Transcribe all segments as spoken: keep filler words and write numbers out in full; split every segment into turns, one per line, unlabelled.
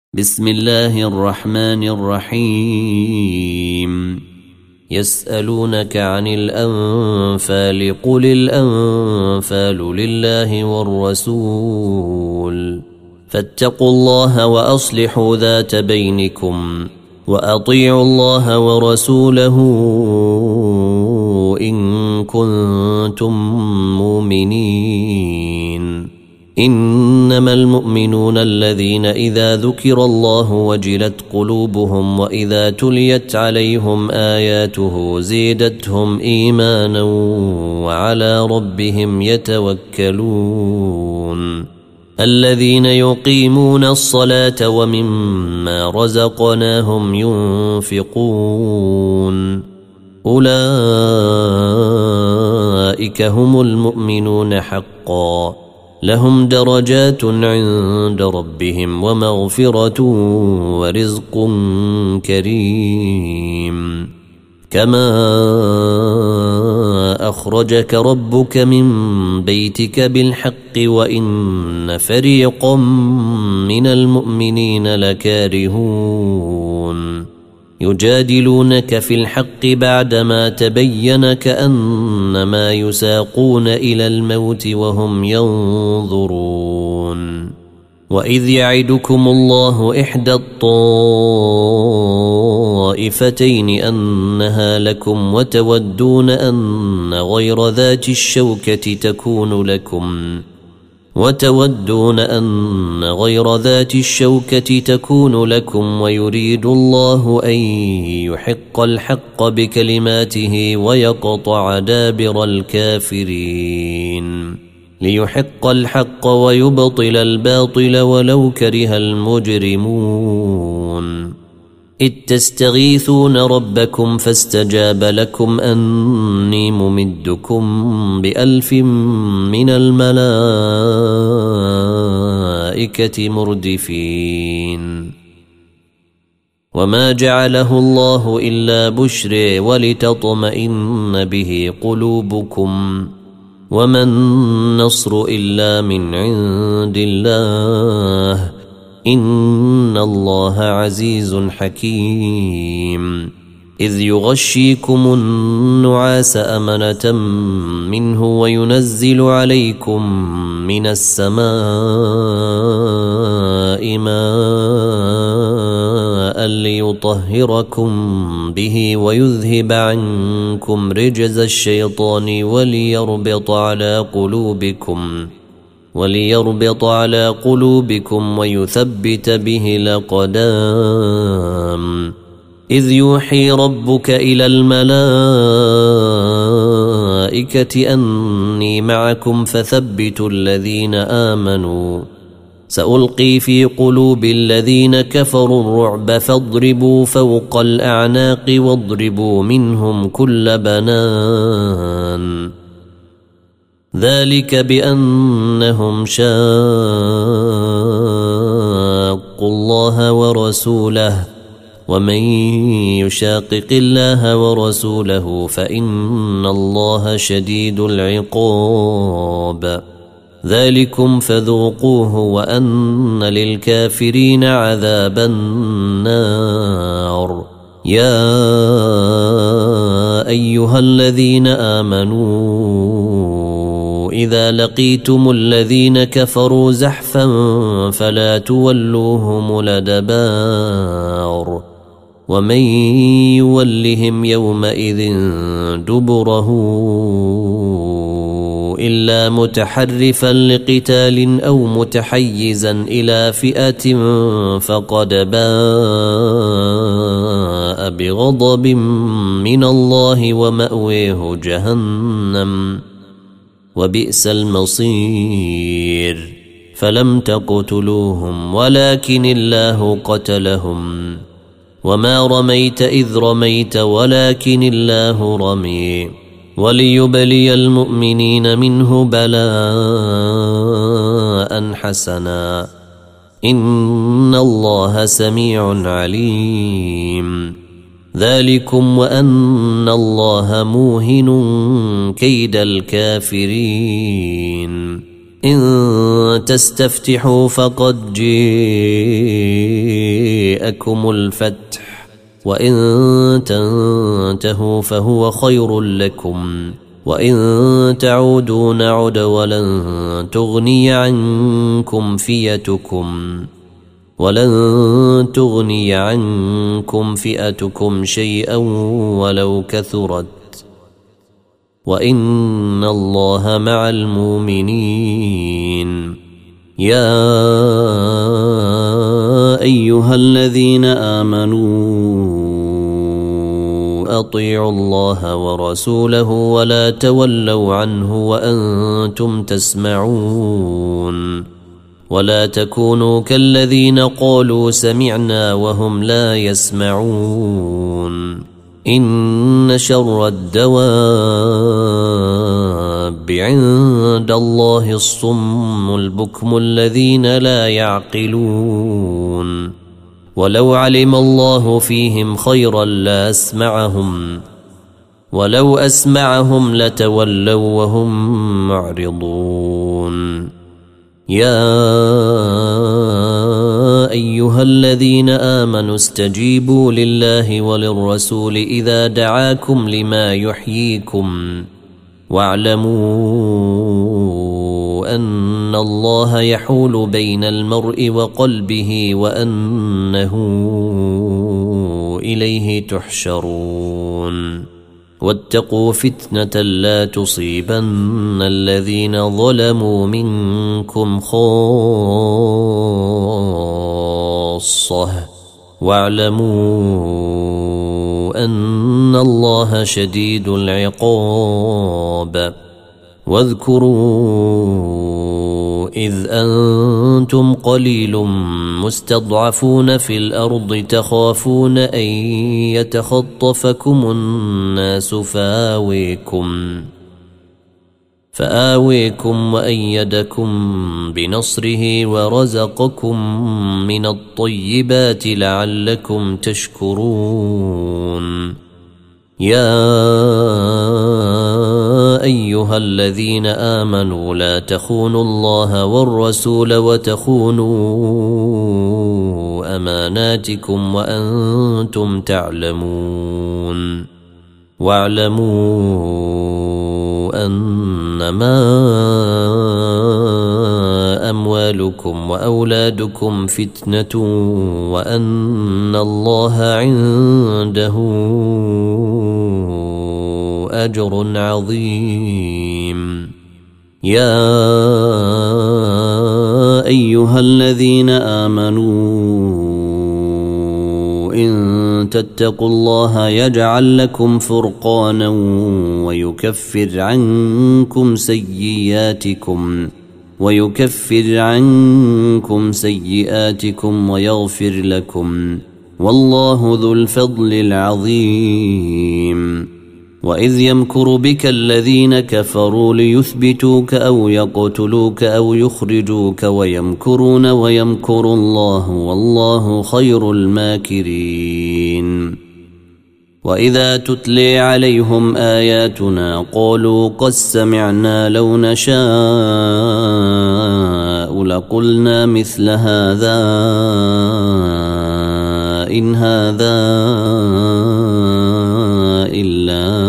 بسم الله الرحمن الرحيم يسألونك عن الأنفال قل الأنفال لله والرسول فاتقوا الله وأصلحوا ذات بينكم وأطيعوا الله ورسوله إن كنتم مؤمنين إنما المؤمنون الذين إذا ذكر الله وجلت قلوبهم وإذا تليت عليهم آياته زيدتهم إيمانا وعلى ربهم يتوكلون الذين يقيمون الصلاة ومما رزقناهم ينفقون أولئك هم المؤمنون حقا لهم درجات عند ربهم ومغفرة ورزق كريم كما أخرجك ربك من بيتك بالحق وإن فريقا من المؤمنين لكارهون يجادلونك في الحق بعدما تبين كأنما يساقون إلى الموت وهم ينظرون وإذ يعدكم الله إحدى الطائفتين أنها لكم وتودون أن غير ذات الشوكة تكون لكم وتودون أن غير ذات الشوكة تكون لكم ويريد الله أن يحق الحق بكلماته ويقطع دابر الكافرين ليحق الحق ويبطل الباطل ولو كره المجرمون إذ تستغيثون ربكم فاستجاب لكم أني ممدكم بألف من الملائكة مردفين وما جعله الله إلا بشر ولتطمئن به قلوبكم وما النصر إلا من عند الله إن الله عزيز حكيم إذ يغشيكم النعاس أمنة منه وينزل عليكم من السماء ماء ليطهركم به ويذهب عنكم رجز الشيطان وليربط على قلوبكم وليربط على قلوبكم ويثبت به الأقدام إذ يوحي ربك إلى الملائكة أني معكم فثبتوا الذين آمنوا سألقي في قلوب الذين كفروا الرعب فاضربوا فوق الأعناق واضربوا منهم كل بنان ذلك بأنهم شاقوا الله ورسوله ومن يشاقق الله ورسوله فإن الله شديد العقاب ذلكم فذوقوه وأن للكافرين عذاب النار يا أيها الذين آمنوا إذا لقيتم الذين كفروا زحفا فلا تولوهم الأدبار ومن يولهم يومئذ دبره إلا متحرفا لقتال أو متحيزا إلى فئة فقد باء بغضب من الله ومأويه جهنم وبئس المصير فلم تقتلوهم ولكن الله قتلهم وما رميت إذ رميت ولكن الله رمي وليبلي المؤمنين منه بلاء حسنا إن الله سميع عليم ذلكم وأن الله موهن كيد الكافرين إن تستفتحوا فقد جئتم يجيئكم الفتح وإن تنتهوا فهو خير لكم وإن تعودوا نعد ولن تغني عنكم فئتكم ولن تغني عنكم فئتكم شيئا ولو كثرت وإن الله مع المؤمنين. يا أيها الذين آمنوا أطيعوا الله ورسوله ولا تولوا عنه وأنتم تسمعون ولا تكونوا كالذين قالوا سمعنا وهم لا يسمعون. إن شر الدواب عند الله الصم البكم الذين لا يعقلون ولو علم الله فيهم خيرا لأسمعهم ولو أسمعهم لتولوا وهم معرضون. يا أيها الذين آمنوا استجيبوا لله وللرسول إذا دعاكم لما يحييكم واعلموا أن الله يحول بين المرء وقلبه وأنه إليه تحشرون. واتقوا فتنة لا تصيبن الذين ظلموا منكم خاصة واعلموا أن الله شديد العقاب. واذكروا إذ أنتم قليل مستضعفون في الأرض تخافون أن يتخطفكم الناس فآويكم فآويكم وأيدكم بنصره ورزقكم من الطيبات لعلكم تشكرون. يا أيها الذين آمنوا لا تخونوا الله والرسول وتخونوا أماناتكم وأنتم تعلمون واعلموا أنما أموالكم وأولادكم فتنة وأن الله عنده أجر عظيم. يا أيها الذين آمنوا إن تتقوا الله يجعل لكم فرقانا ويكفر عنكم سيئاتكم ويكفر عنكم سيئاتكم ويغفر لكم والله ذو الفضل العظيم. وإذ يمكر بك الذين كفروا ليثبتوك أو يقتلوك أو يخرجوك ويمكرون ويمكر الله والله خير الماكرين. وإذا تتلي عليهم آياتنا قالوا قد سمعنا لو نشاء لقلنا مثل هذا إن هذا إلا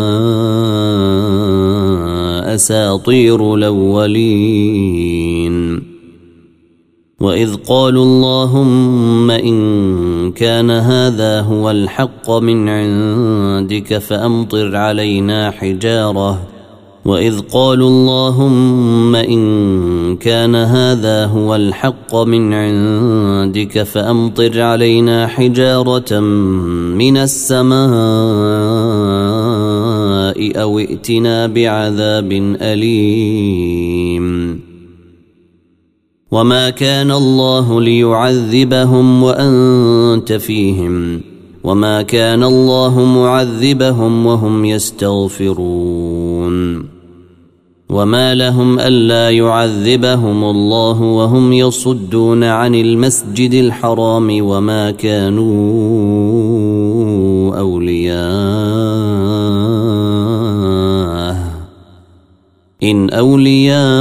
أساطير الأولين. وإذ قالوا اللهم إن كان هذا هو الحق من عندك فأمطر علينا حجارة وإذ قالوا اللهم إن كان هذا هو الحق من عندك فأمطر علينا حجارة من السماء أو ائتنا بعذاب أليم. وما كان الله ليعذبهم وأنت فيهم وما كان الله معذبهم وهم يستغفرون. وما لهم ألا يعذبهم الله وهم يصدون عن المسجد الحرام وما كانوا أولياءه إن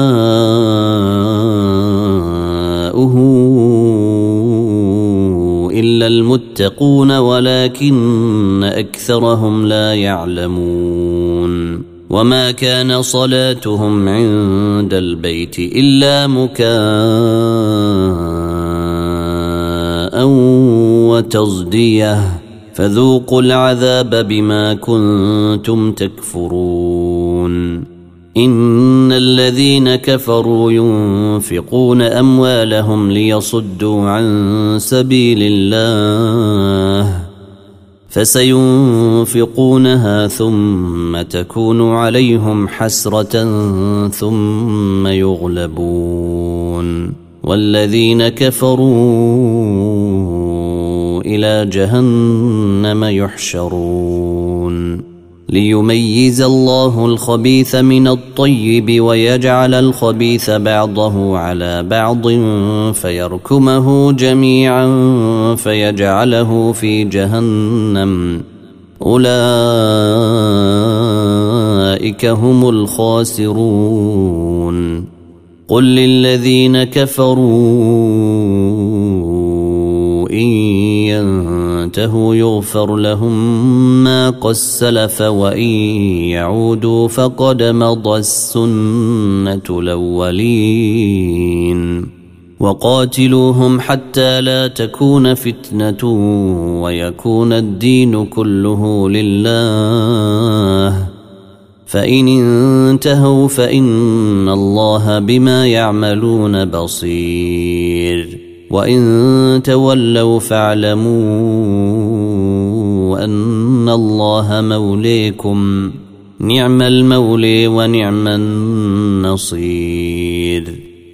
أولياؤه إلا المتقون ولكن أكثرهم لا يعلمون وما كان صلاتهم عند البيت إلا مكاء وتصدية فذوقوا العذاب بما كنتم تكفرون إن الذين كفروا ينفقون أموالهم ليصدوا عن سبيل الله فسينفقونها ثم تكون عليهم حسرة ثم يغلبون والذين كفروا إلى جهنم يحشرون ليميز الله الخبيث من الطيب ويجعل الخبيث بعضه على بعض فيركمه جميعا فيجعله في جهنم أولئك هم الخاسرون قل للذين كفروا إن ينتهوا يغفر لهم ما قد سلف وإن يعودوا فقد مضى السنة الأولين وقاتلوهم حتى لا تكون فتنة ويكون الدين كله لله فإن انتهوا فإن الله بما يعملون بصير وإن تولوا فاعلموا أن الله موليكم نعم المولي ونعم النصير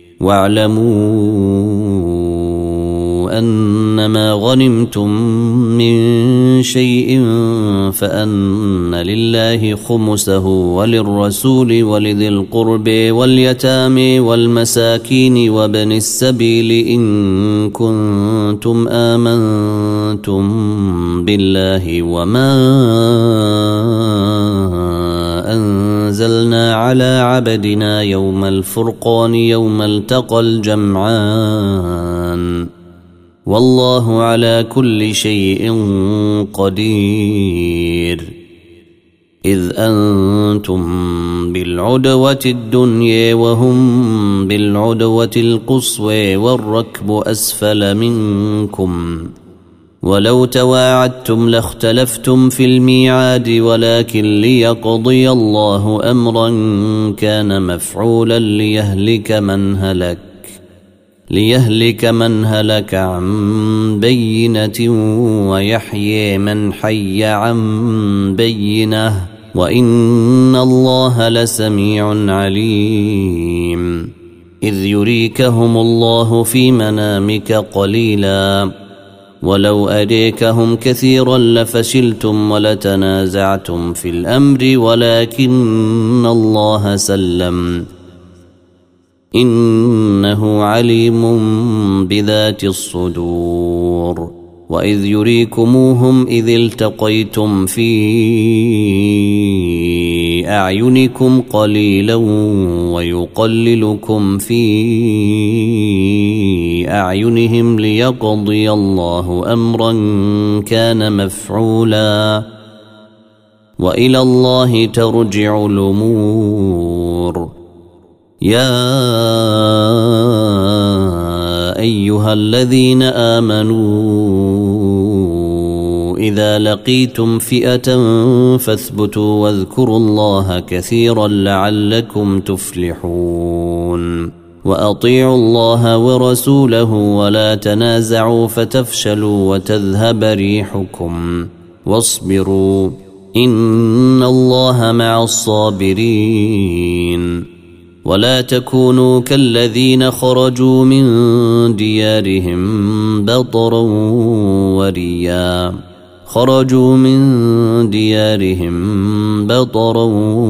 واعلموا أنما غنمتم من شيء فأن لله خمسه وللرسول ولذي القرب واليتامى والمساكين وابن السبيل إن كنتم آمنتم بالله وما أنزلنا على عبدنا يوم الفرقان يوم التقى الجمعان والله على كل شيء قدير إذ أنتم بالعدوة الدنيا وهم بالعدوة القصوى والركب أسفل منكم ولو تواعدتم لاختلفتم في الميعاد ولكن ليقضي الله أمرا كان مفعولا ليهلك من هلك ليهلك من هلك عن بينة ويحيي من حي عن بينة وإن الله لسميع عليم إذ يريكهم الله في منامك قليلا ولو أريكهم كثيرا لفشلتم ولتنازعتم في الأمر ولكن الله سلم إنه عليم بذات الصدور وإذ يريكموهم إذ التقيتم في أعينكم قليلا ويقللكم في أعينهم ليقضي الله أمرا كان مفعولا وإلى الله ترجع الأمور يا أيها الذين آمنوا إذا لقيتم فئة فاثبتوا واذكروا الله كثيرا لعلكم تفلحون وأطيعوا الله ورسوله ولا تنازعوا فتفشلوا وتذهب ريحكم واصبروا إن الله مع الصابرين ولا تكونوا كالذين خرجوا من ديارهم بطرا وريا خرجوا من ديارهم بطرا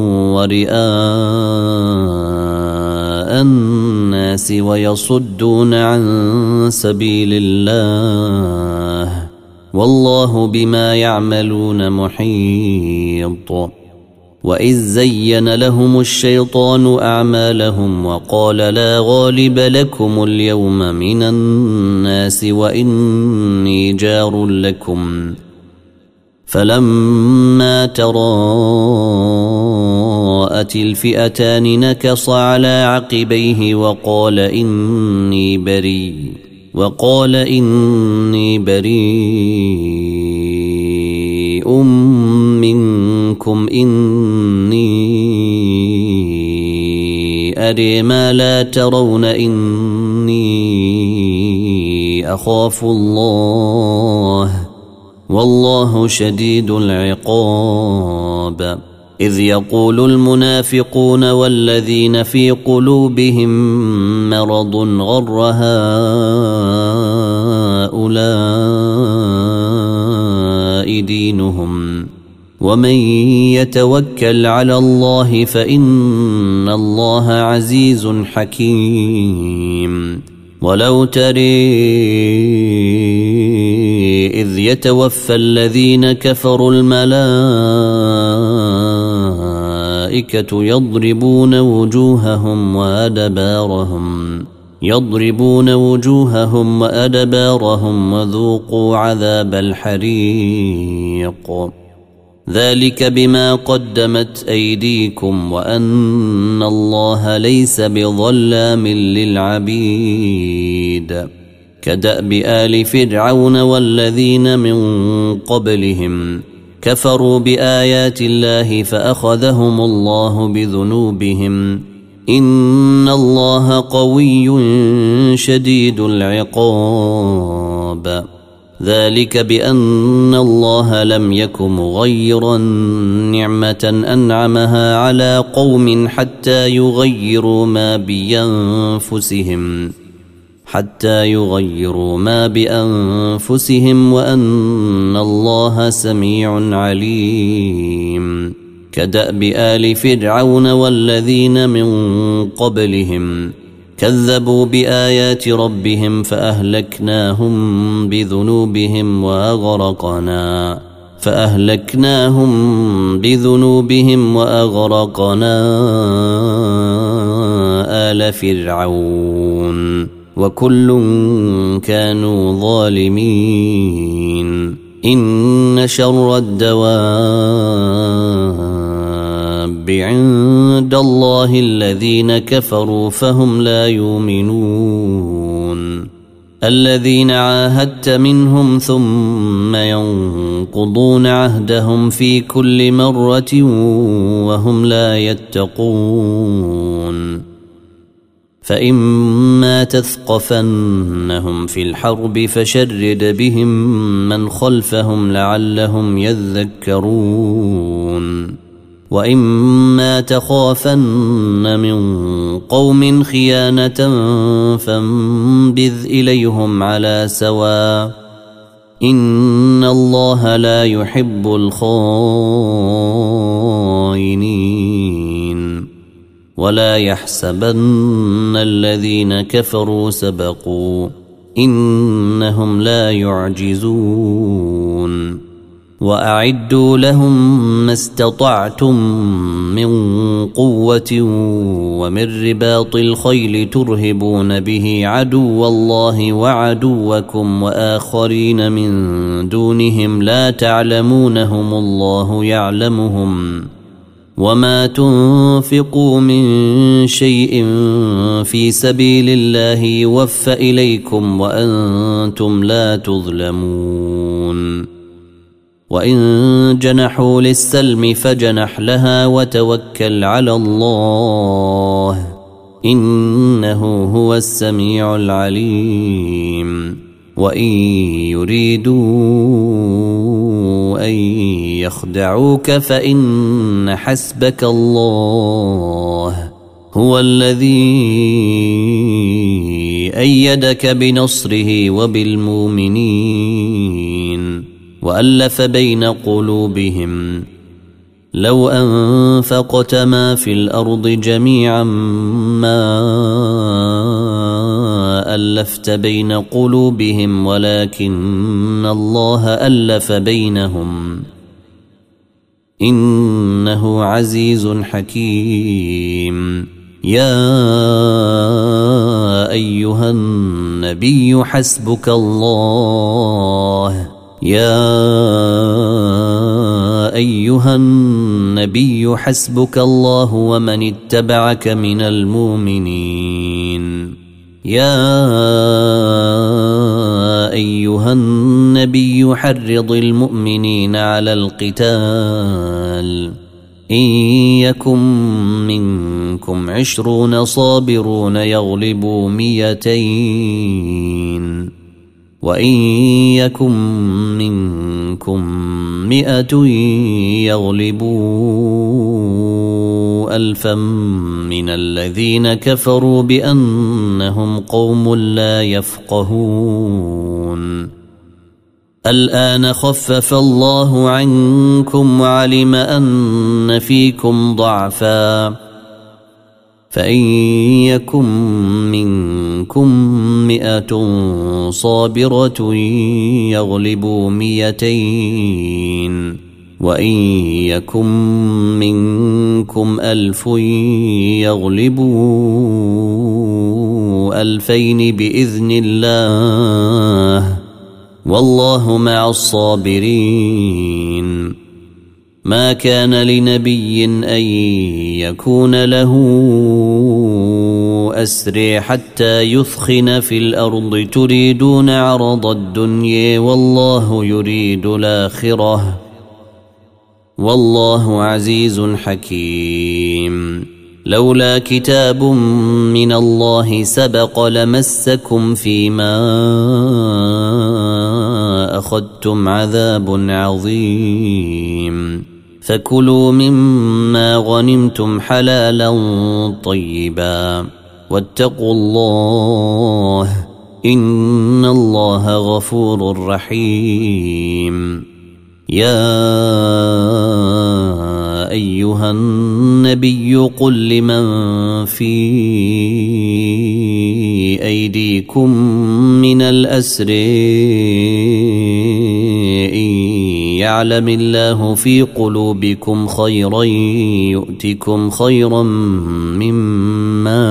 ورئاء الناس ويصدون عن سبيل الله والله بما يعملون محيط وإذ زين لهم الشيطان أعمالهم وقال لا غالب لكم اليوم من الناس وإني جار لكم فلما تراءت الفئتان نكص على عقبيه وقال إني بريء وقال إني بريء منكم إني أري ما لا ترون إني أخاف الله والله شديد العقاب إذ يقول المنافقون والذين في قلوبهم مرض غر هؤلاء دينهم ومن يتوكل على الله فإن الله عزيز حكيم ولو تري إذ يتوفى الذين كفروا الملائكة يضربون وجوههم وأدبارهم يضربون وجوههم وأدبارهم وذوقوا عذاب الحريق ذلك بما قدمت أيديكم وأن الله ليس بظلام للعبيد كدأب آل فرعون والذين من قبلهم كفروا بآيات الله فأخذهم الله بذنوبهم إن الله قوي شديد العقاب ذلك بأن الله لم يك مغيرا نعمة أنعمها على قوم حتى يغيروا ما بأنفسهم حتى يغيروا ما بأنفسهم وأن الله سميع عليم كدأب آل فرعون والذين من قبلهم كذبوا بآيات ربهم فأهلكناهم بذنوبهم وأغرقنا فأهلكناهم بذنوبهم وأغرقنا آل فرعون وكل كانوا ظالمين إن شر الدواب عند الله الذين كفروا فهم لا يؤمنون الذين عاهدت منهم ثم ينقضون عهدهم في كل مرة وهم لا يتقون فإما تثقفنهم في الحرب فشرد بهم من خلفهم لعلهم يذكرون وإما تخافن من قوم خيانة فانبذ إليهم على سواء إن الله لا يحب الخائنين ولا يحسبن الذين كفروا سبقوا إنهم لا يعجزون وأعدوا لهم ما استطعتم من قوة ومن رباط الخيل ترهبون به عدو الله وعدوكم وآخرين من دونهم لا تعلمونهم الله يعلمهم وما تنفقوا من شيء في سبيل الله يوفى إليكم وأنتم لا تظلمون وإن جنحوا للسلم فجنح لها وتوكل على الله إنه هو السميع العليم وإن يريدوا أن يخدعوك فإن حسبك الله هو الذي أيدك بنصره وبالمؤمنين وألف بين قلوبهم لو أنفقت ما في الأرض جميعا ما ألفت بين قلوبهم ولكن الله ألف بينهم إنه عزيز حكيم. يا أيها النبي حسبك الله يا أيها النبي حسبك الله ومن اتبعك من المؤمنين. يا أيها النبي حرض المؤمنين على القتال إن يكن منكم عشرون صابرون يغلبوا مئتين وإن يكن منكم مئة يغلبوا ألفا من الذين كفروا بأنهم قوم لا يفقهون. الآن خفف الله عنكم وعلم أن فيكم ضعفا فإن يكن منكم مئة صابرة يغلبوا مئتين وإن يكن منكم ألف يغلبوا ألفين بإذن الله والله مع الصابرين. ما كان لنبي أن يكون له أسرى حتى يثخن في الأرض تريدون عرض الدنيا والله يريد الآخرة والله عزيز حكيم. لولا كتاب من الله سبق لمسكم فيما أخذتم عذاب عظيم. فكلوا مما غنمتم حلالا طيبا واتقوا الله إن الله غفور رحيم. يا أيها النبي قل لمن في أيديكم من الأسر إن يعلم الله في قلوبكم خيرا يؤتكم خيرا مما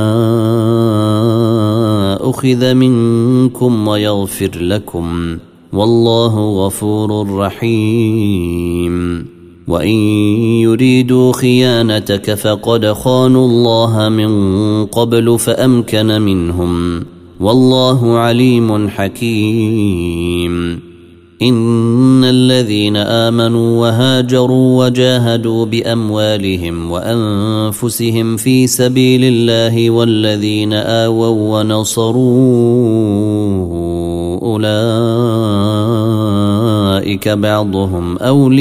أخذ منكم ويغفر لكم والله غفور رحيم. وإن يريدوا خيانتك فقد خانوا الله من قبل فأمكن منهم والله عليم حكيم. إن الذين آمنوا وهاجروا وجاهدوا بأموالهم وأنفسهم في سبيل الله والذين آووا ونصروا أولئك بعضهم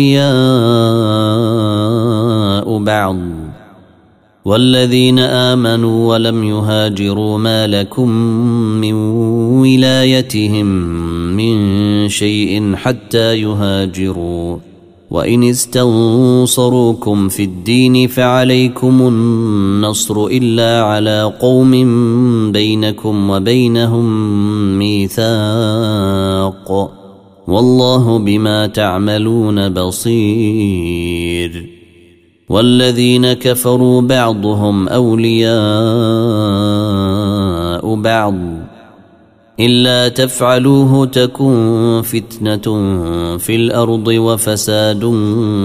أولياء بعض والذين آمنوا ولم يهاجروا ما لكم من ولايتهم من شيء حتى يهاجروا وإن استنصروكم في الدين فعليكم النصر إلا على قوم بينكم وبينهم ميثاق والله بما تعملون بصير. والذين كفروا بعضهم أولياء بعض إلا تفعلوه تكن فتنة في الأرض وفساد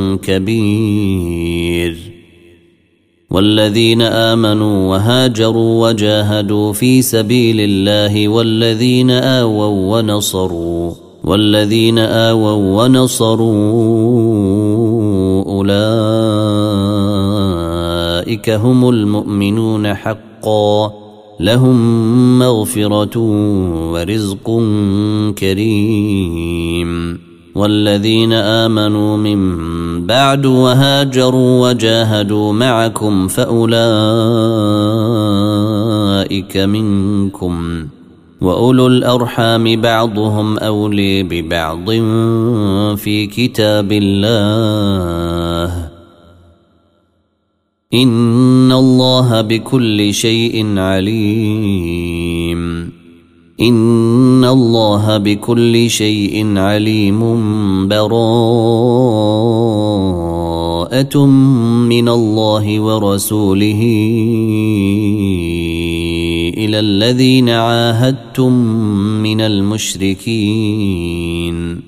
كبير. والذين آمنوا وهاجروا وجاهدوا في سبيل الله والذين آووا ونصروا والذين آووا ونصروا أولئك هم المؤمنون حقا لهم مغفرة ورزق كريم. والذين آمنوا من بعد وهاجروا وجاهدوا معكم فأولئك منكم وأولو الأرحام بعضهم أولي ببعض في كتاب الله إن الله بكل شيء عليم. إن الله بكل شيء عليم. براءة براءة من الله ورسوله إلى الذين عاهدتم من المشركين